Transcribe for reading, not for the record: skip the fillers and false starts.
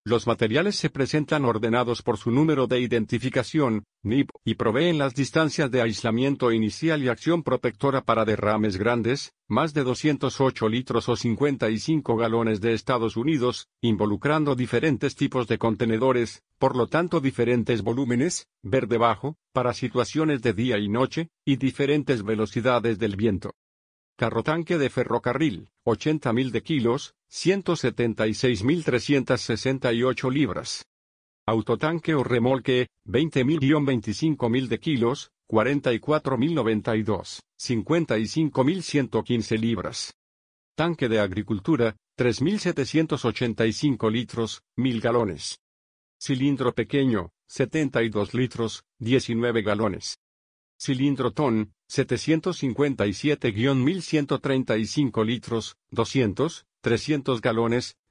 Los materiales se presentan ordenados por su número de identificación, NIP, y proveen las distancias de aislamiento inicial y acción protectora para derrames grandes, más de 208 litros o 55 galones de Estados Unidos, involucrando diferentes tipos de contenedores, por lo tanto diferentes volúmenes, ver debajo, para situaciones de día y noche, y diferentes velocidades del viento. Carrotanque de ferrocarril, 80.000 de kilos, 176.368 libras. Autotanque o remolque, 20.000-25.000 de kilos, 44.092, 55.115 libras. Tanque de agricultura, 3.785 litros, 1.000 galones. Cilindro pequeño, 72 litros, 19 galones. Cilindro TON, 757-1135 litros, 300 galones,